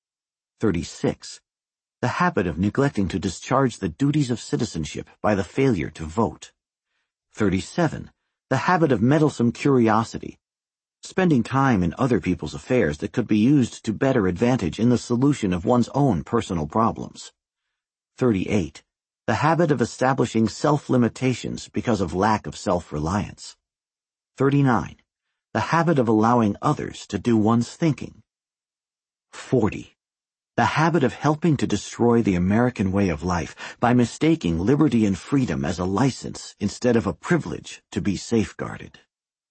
Thirty-six, the habit of neglecting to discharge the duties of citizenship by the failure to vote. Thirty-seven, the habit of meddlesome curiosity, spending time in other people's affairs that could be used to better advantage in the solution of one's own personal problems. thirty-eight. The habit of establishing self-limitations because of lack of self-reliance. thirty-nine. The habit of allowing others to do one's thinking. forty. The habit of helping to destroy the American way of life by mistaking liberty and freedom as a license instead of a privilege to be safeguarded.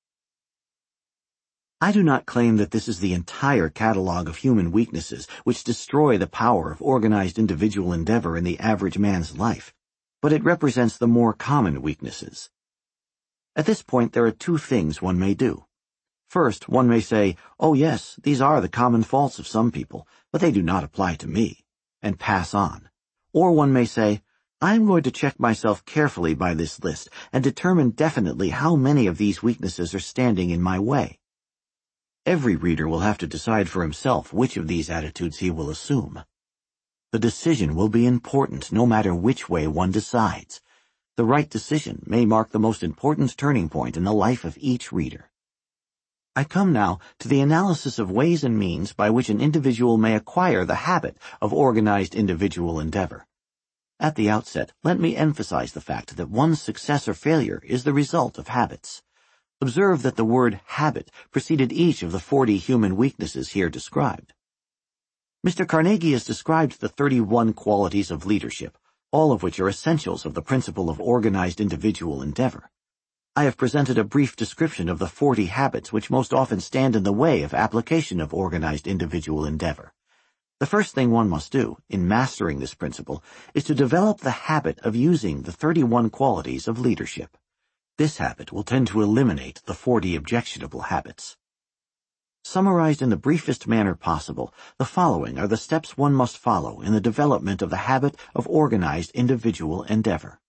I do not claim that this is the entire catalog of human weaknesses which destroy the power of organized individual endeavor in the average man's life, but it represents the more common weaknesses. At this point, there are two things one may do. First, one may say, oh yes, these are the common faults of some people, but they do not apply to me, and pass on. Or one may say, I am going to check myself carefully by this list and determine definitely how many of these weaknesses are standing in my way. Every reader will have to decide for himself which of these attitudes he will assume. The decision will be important no matter which way one decides. The right decision may mark the most important turning point in the life of each reader. I come now to the analysis of ways and means by which an individual may acquire the habit of organized individual endeavor. At the outset, let me emphasize the fact that one's success or failure is the result of habits. Observe that the word habit preceded each of the forty human weaknesses here described. Mister Carnegie has described the thirty-one qualities of leadership, all of which are essentials of the principle of organized individual endeavor. I have presented a brief description of the forty habits which most often stand in the way of application of organized individual endeavor. The first thing one must do, in mastering this principle, is to develop the habit of using the thirty-one qualities of leadership. This habit will tend to eliminate the forty objectionable habits. Summarized in the briefest manner possible, the following are the steps one must follow in the development of the habit of organized individual endeavor.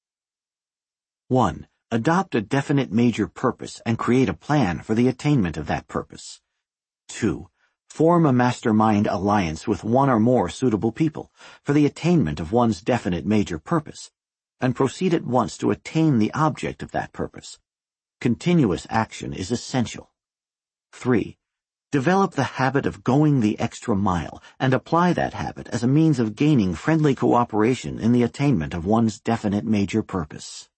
one. Adopt a definite major purpose and create a plan for the attainment of that purpose. two. Form a mastermind alliance with one or more suitable people for the attainment of one's definite major purpose, and proceed at once to attain the object of that purpose. Continuous action is essential. three. Develop the habit of going the extra mile and apply that habit as a means of gaining friendly cooperation in the attainment of one's definite major purpose.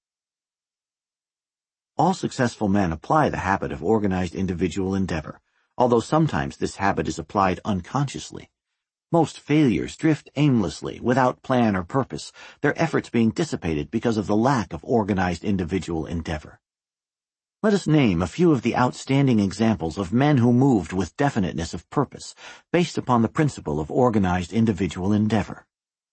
All successful men apply the habit of organized individual endeavor, although sometimes this habit is applied unconsciously. Most failures drift aimlessly, without plan or purpose, their efforts being dissipated because of the lack of organized individual endeavor. Let us name a few of the outstanding examples of men who moved with definiteness of purpose, based upon the principle of organized individual endeavor.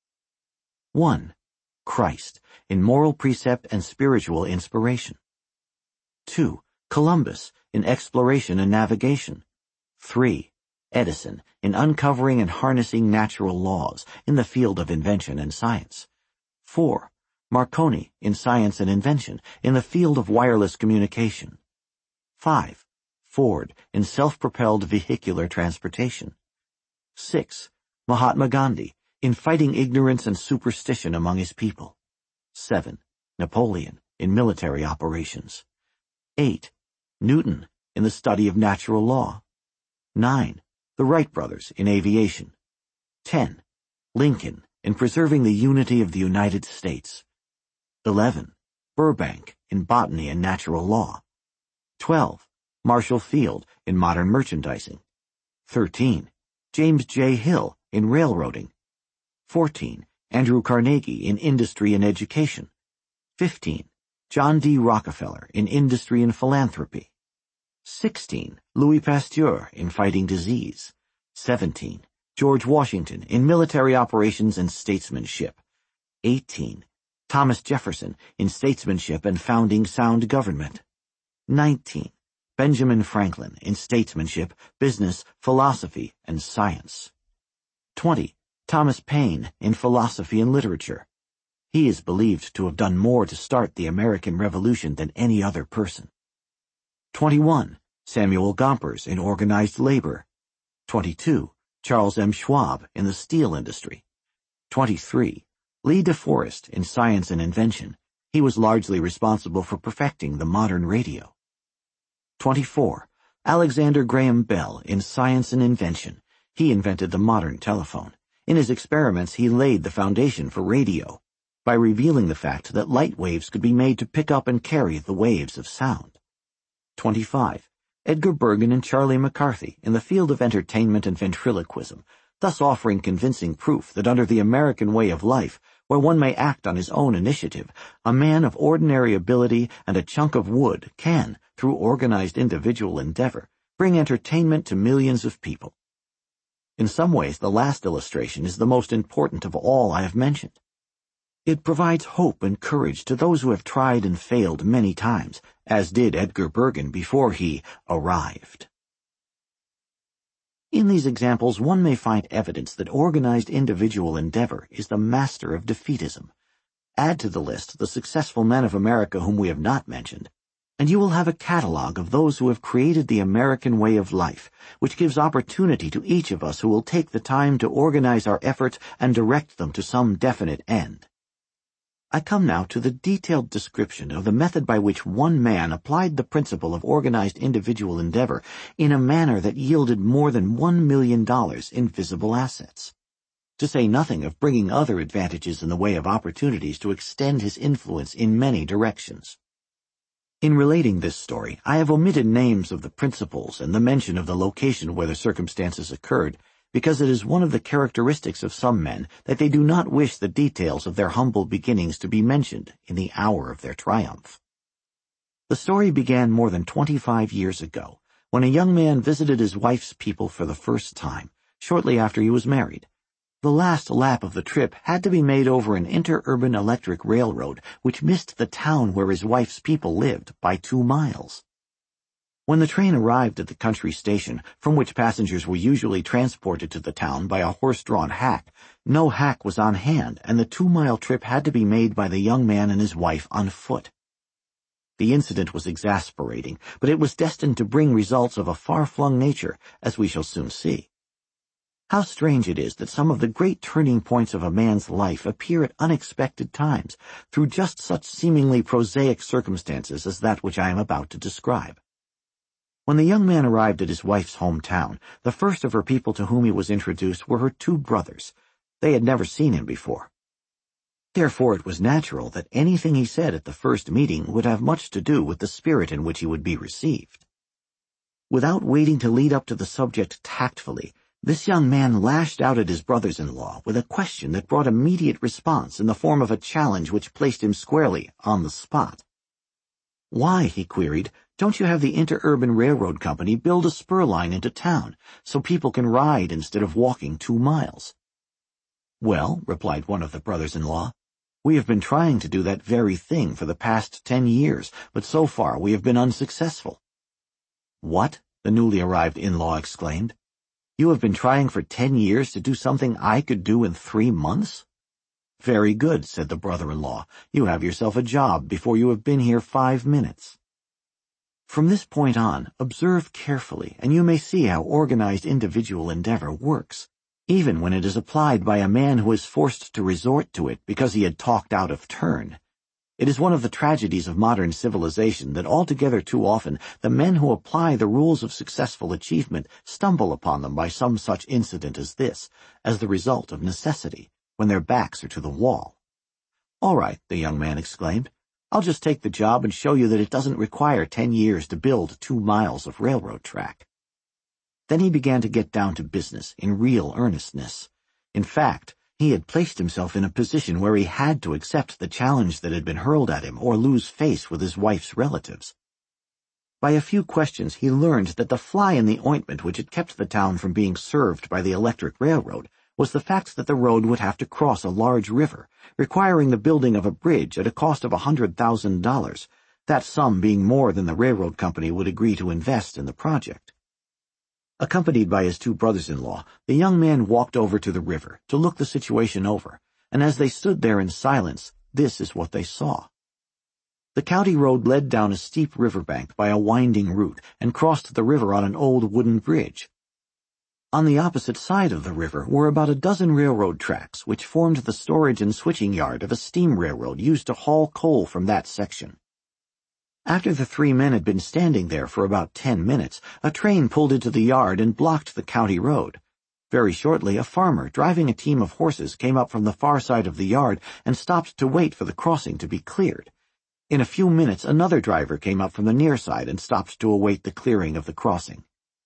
one. Christ, in moral precept and spiritual inspiration. two. Columbus, in exploration and navigation. three. Edison, in uncovering and harnessing natural laws in the field of invention and science. four. Marconi, in science and invention in the field of wireless communication. five. Ford, in self-propelled vehicular transportation. six. Mahatma Gandhi, in fighting ignorance and superstition among his people. seven. Napoleon, in military operations. eight. Newton, in the study of natural law. nine. The Wright brothers, in aviation. ten. Lincoln, in preserving the unity of the United States. eleven. Burbank, in botany and natural law. twelve. Marshall Field, in modern merchandising. thirteen. James J. Hill, in railroading. fourteen. Andrew Carnegie, in industry and education. fifteen. John D. Rockefeller, in industry and philanthropy. sixteen. Louis Pasteur, in fighting disease. seventeen. George Washington, in military operations and statesmanship. eighteen. Thomas Jefferson, in statesmanship and founding sound government. nineteen. Benjamin Franklin, in statesmanship, business, philosophy, and science. twenty. Thomas Paine, in philosophy and literature. He is believed to have done more to start the American Revolution than any other person. twenty-one. Samuel Gompers, in organized labor. twenty-two. Charles M. Schwab, in the steel industry. twenty-three. Lee De Forest, in science and invention. He was largely responsible for perfecting the modern radio. twenty-four. Alexander Graham Bell in Science and Invention. He invented the modern telephone. In his experiments, he laid the foundation for radio by revealing the fact that light waves could be made to pick up and carry the waves of sound. twenty-five. Edgar Bergen and Charlie McCarthy in the field of entertainment and ventriloquism, thus offering convincing proof that under the American way of life, where one may act on his own initiative, a man of ordinary ability and a chunk of wood can, through organized individual endeavor, bring entertainment to millions of people. In some ways, the last illustration is the most important of all I have mentioned. It provides hope and courage to those who have tried and failed many times, as did Edgar Bergen before he arrived. In these examples, one may find evidence that organized individual endeavor is the master of defeatism. Add to the list the successful men of America whom we have not mentioned, and you will have a catalog of those who have created the American way of life, which gives opportunity to each of us who will take the time to organize our efforts and direct them to some definite end. I come now to the detailed description of the method by which one man applied the principle of organized individual endeavor in a manner that yielded more than one million dollars in visible assets, to say nothing of bringing other advantages in the way of opportunities to extend his influence in many directions. In relating this story, I have omitted names of the principals and the mention of the location where the circumstances occurred, because it is one of the characteristics of some men that they do not wish the details of their humble beginnings to be mentioned in the hour of their triumph. The story began more than twenty-five years ago, when a young man visited his wife's people for the first time, shortly after he was married. The last lap of the trip had to be made over an interurban electric railroad which missed the town where his wife's people lived by two miles. When the train arrived at the country station, from which passengers were usually transported to the town by a horse-drawn hack, no hack was on hand, and the two-mile trip had to be made by the young man and his wife on foot. The incident was exasperating, but it was destined to bring results of a far-flung nature, as we shall soon see. How strange it is that some of the great turning points of a man's life appear at unexpected times, through just such seemingly prosaic circumstances as that which I am about to describe. When the young man arrived at his wife's hometown, the first of her people to whom he was introduced were her two brothers. They had never seen him before. Therefore it was natural that anything he said at the first meeting would have much to do with the spirit in which he would be received. Without waiting to lead up to the subject tactfully, this young man lashed out at his brothers-in-law with a question that brought immediate response in the form of a challenge which placed him squarely on the spot. "Why," he queried, "don't you have the Interurban Railroad Company build a spur line into town so people can ride instead of walking two miles?" "Well," replied one of the brothers-in-law, "we have been trying to do that very thing for the past ten years, but so far we have been unsuccessful." "What?" the newly arrived in-law exclaimed. "You have been trying for ten years to do something I could do in three months?" "Very good," said the brother-in-law. "You have yourself a job before you have been here five minutes." From this point on, observe carefully, and you may see how organized individual endeavor works, even when it is applied by a man who is forced to resort to it because he had talked out of turn. It is one of the tragedies of modern civilization that altogether too often the men who apply the rules of successful achievement stumble upon them by some such incident as this, as the result of necessity, when their backs are to the wall. "All right," the young man exclaimed. "I'll just take the job and show you that it doesn't require ten years to build two miles of railroad track." Then he began to get down to business in real earnestness. In fact, he had placed himself in a position where he had to accept the challenge that had been hurled at him or lose face with his wife's relatives. By a few questions he learned that the fly in the ointment which had kept the town from being served by the electric railroad was the fact that the road would have to cross a large river, requiring the building of a bridge at a cost of a hundred thousand dollars, that sum being more than the railroad company would agree to invest in the project. Accompanied by his two brothers-in-law, the young man walked over to the river to look the situation over, and as they stood there in silence, this is what they saw. The county road led down a steep riverbank by a winding route and crossed the river on an old wooden bridge. On the opposite side of the river were about a dozen railroad tracks which formed the storage and switching yard of a steam railroad used to haul coal from that section. After the three men had been standing there for about ten minutes, a train pulled into the yard and blocked the county road. Very shortly, a farmer driving a team of horses came up from the far side of the yard and stopped to wait for the crossing to be cleared. In a few minutes, another driver came up from the near side and stopped to await the clearing of the crossing.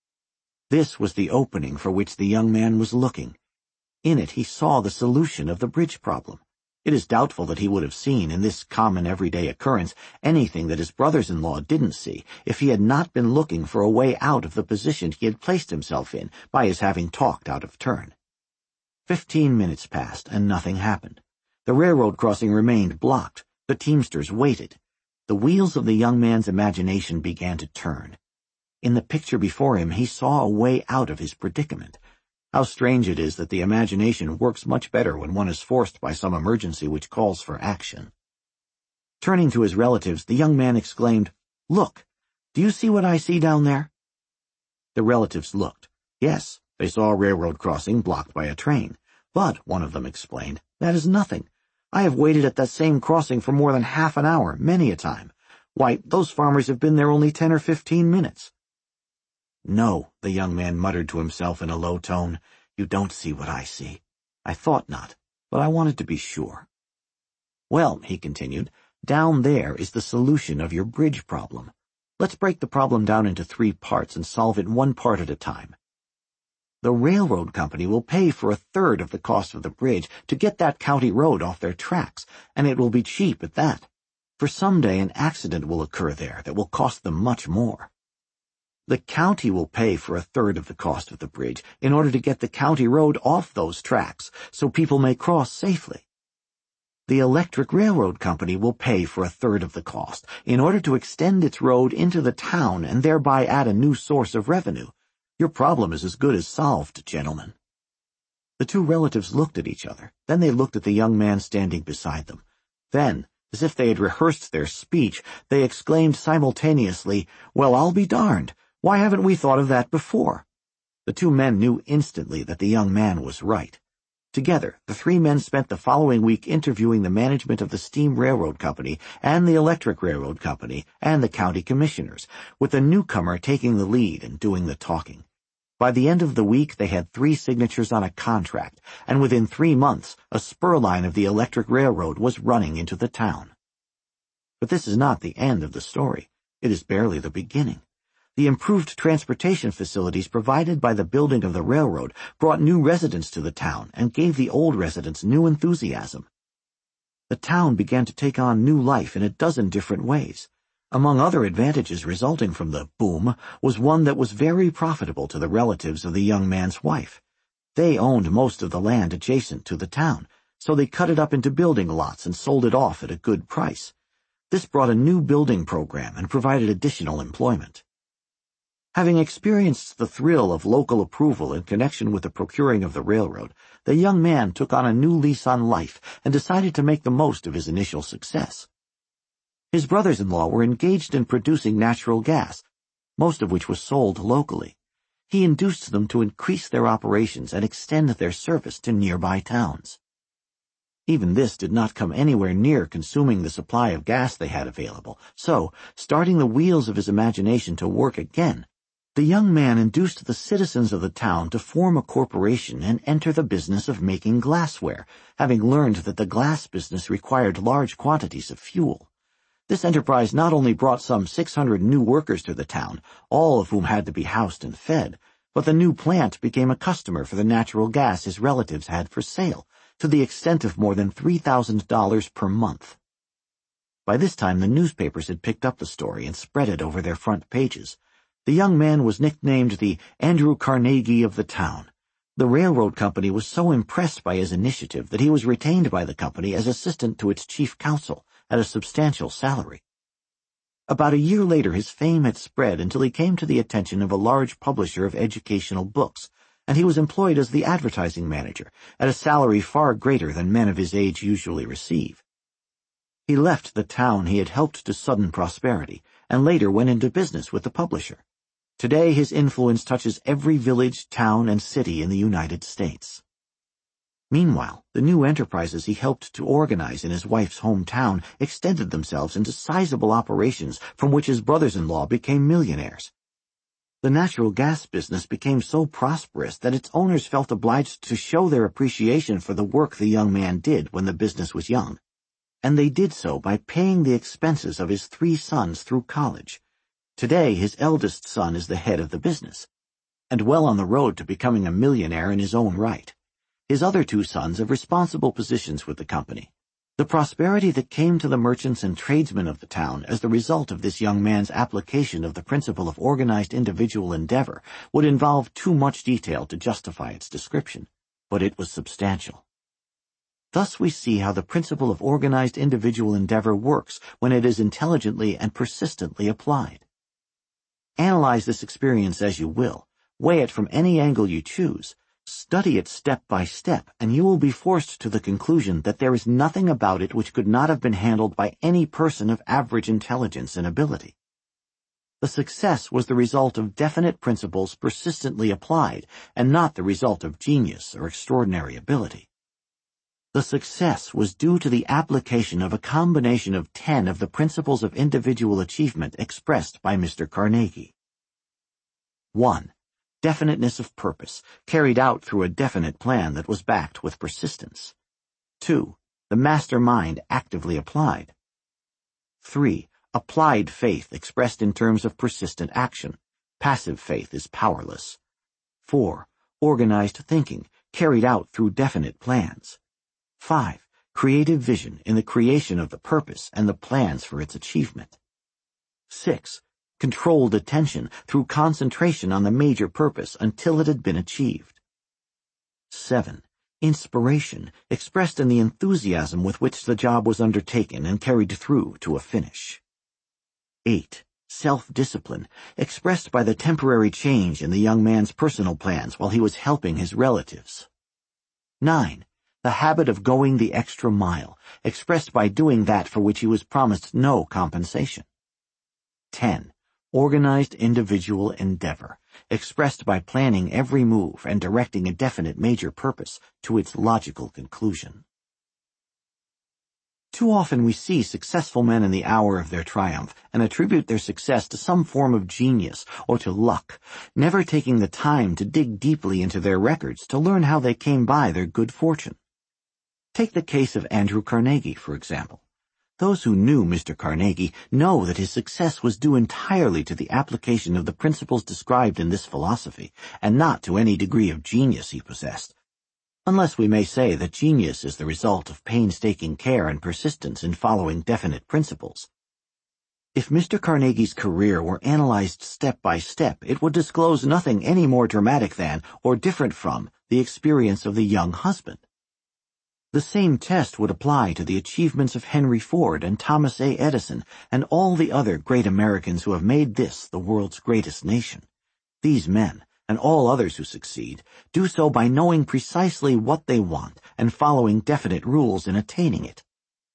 This was the opening for which the young man was looking. In it he saw the solution of the bridge problem. It is doubtful that he would have seen, in this common everyday occurrence, anything that his brothers-in-law didn't see if he had not been looking for a way out of the position he had placed himself in by his having talked out of turn. Fifteen minutes passed, and nothing happened. The railroad crossing remained blocked. The teamsters waited. The wheels of the young man's imagination began to turn. In the picture before him he saw a way out of his predicament. How strange it is that the imagination works much better when one is forced by some emergency which calls for action. Turning to his relatives, the young man exclaimed, "Look, do you see what I see down there?" The relatives looked. Yes, they saw a railroad crossing blocked by a train. But, one of them explained, that is nothing. I have waited at that same crossing for more than half an hour, many a time. Why, those farmers have been there only ten or fifteen minutes. "No," the young man muttered to himself in a low tone, "you don't see what I see. I thought not, but I wanted to be sure." "Well," he continued, "down there is the solution of your bridge problem. Let's break the problem down into three parts and solve it one part at a time. The railroad company will pay for a third of the cost of the bridge to get that county road off their tracks, and it will be cheap at that. For some day an accident will occur there that will cost them much more. The county will pay for a third of the cost of the bridge in order to get the county road off those tracks so people may cross safely. The electric railroad company will pay for a third of the cost in order to extend its road into the town and thereby add a new source of revenue. Your problem is as good as solved, gentlemen." The two relatives looked at each other. Then they looked at the young man standing beside them. Then, as if they had rehearsed their speech, they exclaimed simultaneously, "Well, I'll be darned! Why haven't we thought of that before?" The two men knew instantly that the young man was right. Together, the three men spent the following week interviewing the management of the steam railroad company and the electric railroad company and the county commissioners, with the newcomer taking the lead and doing the talking. By the end of the week, they had three signatures on a contract, and within three months, a spur line of the electric railroad was running into the town. But this is not the end of the story. It is barely the beginning. The improved transportation facilities provided by the building of the railroad brought new residents to the town and gave the old residents new enthusiasm. The town began to take on new life in a dozen different ways. Among other advantages resulting from the boom was one that was very profitable to the relatives of the young man's wife. They owned most of the land adjacent to the town, so they cut it up into building lots and sold it off at a good price. This brought a new building program and provided additional employment. Having experienced the thrill of local approval in connection with the procuring of the railroad, the young man took on a new lease on life and decided to make the most of his initial success. His brothers-in-law were engaged in producing natural gas, most of which was sold locally. He induced them to increase their operations and extend their service to nearby towns. Even this did not come anywhere near consuming the supply of gas they had available, so, starting the wheels of his imagination to work again, the young man induced the citizens of the town to form a corporation and enter the business of making glassware, having learned that the glass business required large quantities of fuel. This enterprise not only brought some six hundred new workers to the town, all of whom had to be housed and fed, but the new plant became a customer for the natural gas his relatives had for sale, to the extent of more than three thousand dollars per month. By this time the newspapers had picked up the story and spread it over their front pages. The young man was nicknamed the Andrew Carnegie of the town. The railroad company was so impressed by his initiative that he was retained by the company as assistant to its chief counsel at a substantial salary. About a year later his fame had spread until he came to the attention of a large publisher of educational books, and he was employed as the advertising manager at a salary far greater than men of his age usually receive. He left the town he had helped to sudden prosperity, and later went into business with the publisher. Today his influence touches every village, town, and city in the United States. Meanwhile, the new enterprises he helped to organize in his wife's hometown extended themselves into sizable operations from which his brothers-in-law became millionaires. The natural gas business became so prosperous that its owners felt obliged to show their appreciation for the work the young man did when the business was young. And they did so by paying the expenses of his three sons through college. Today, his eldest son is the head of the business, and well on the road to becoming a millionaire in his own right. His other two sons have responsible positions with the company. The prosperity that came to the merchants and tradesmen of the town as the result of this young man's application of the principle of organized individual endeavor would involve too much detail to justify its description, but it was substantial. Thus we see how the principle of organized individual endeavor works when it is intelligently and persistently applied. Analyze this experience as you will, weigh it from any angle you choose, study it step by step, and you will be forced to the conclusion that there is nothing about it which could not have been handled by any person of average intelligence and ability. The success was the result of definite principles persistently applied, and not the result of genius or extraordinary ability. The success was due to the application of a combination of ten of the principles of individual achievement expressed by Mister Carnegie. one. Definiteness of purpose, carried out through a definite plan that was backed with persistence. two. The master mind actively applied. three. Applied faith expressed in terms of persistent action. Passive faith is powerless. four. Organized thinking, carried out through definite plans. five. Creative vision in the creation of the purpose and the plans for its achievement. six. Controlled attention through concentration on the major purpose until it had been achieved. seven. Inspiration, expressed in the enthusiasm with which the job was undertaken and carried through to a finish. eight. Self-discipline, expressed by the temporary change in the young man's personal plans while he was helping his relatives. nine. The habit of going the extra mile, expressed by doing that for which he was promised no compensation. ten. Organized individual endeavor, expressed by planning every move and directing a definite major purpose to its logical conclusion. Too often we see successful men in the hour of their triumph and attribute their success to some form of genius or to luck, never taking the time to dig deeply into their records to learn how they came by their good fortune. Take the case of Andrew Carnegie, for example. Those who knew Mister Carnegie know that his success was due entirely to the application of the principles described in this philosophy, and not to any degree of genius he possessed, unless we may say that genius is the result of painstaking care and persistence in following definite principles. If Mister Carnegie's career were analyzed step by step, it would disclose nothing any more dramatic than, or different from, the experience of the young husband. The same test would apply to the achievements of Henry Ford and Thomas A. Edison and all the other great Americans who have made this the world's greatest nation. These men, and all others who succeed, do so by knowing precisely what they want and following definite rules in attaining it.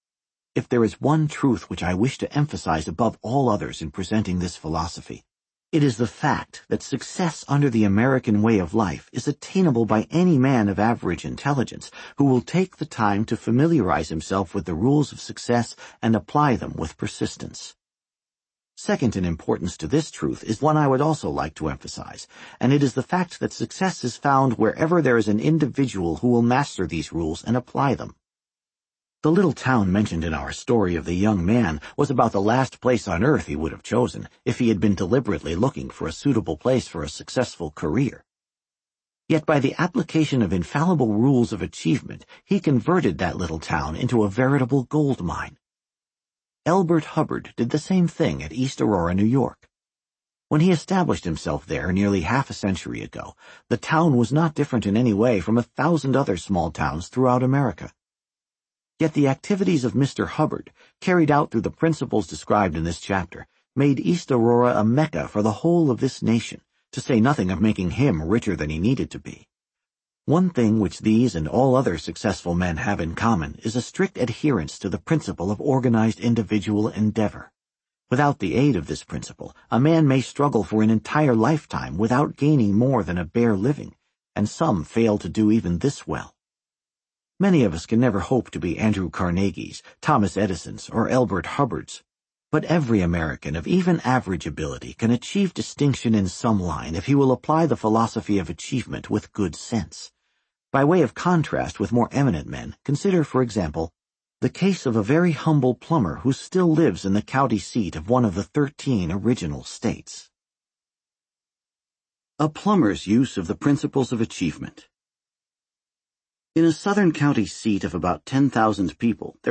If there is one truth which I wish to emphasize above all others in presenting this philosophy, it is the fact that success under the American way of life is attainable by any man of average intelligence who will take the time to familiarize himself with the rules of success and apply them with persistence. Second in importance to this truth is one I would also like to emphasize, and it is the fact that success is found wherever there is an individual who will master these rules and apply them. The little town mentioned in our story of the young man was about the last place on earth he would have chosen if he had been deliberately looking for a suitable place for a successful career. Yet by the application of infallible rules of achievement, he converted that little town into a veritable gold mine. Elbert Hubbard did the same thing at East Aurora, New York. When he established himself there nearly half a century ago, the town was not different in any way from a thousand other small towns throughout America. Yet the activities of Mister Hubbard, carried out through the principles described in this chapter, made East Aurora a mecca for the whole of this nation, to say nothing of making him richer than he needed to be. One thing which these and all other successful men have in common is a strict adherence to the principle of organized individual endeavor. Without the aid of this principle, a man may struggle for an entire lifetime without gaining more than a bare living, and some fail to do even this well. Many of us can never hope to be Andrew Carnegie's, Thomas Edison's, or Elbert Hubbard's. But every American of even average ability can achieve distinction in some line if he will apply the philosophy of achievement with good sense. By way of contrast with more eminent men, consider, for example, the case of a very humble plumber who still lives in the county seat of one of the thirteen original states. A plumber's use of the principles of achievement. In a southern county seat of about ten thousand people, there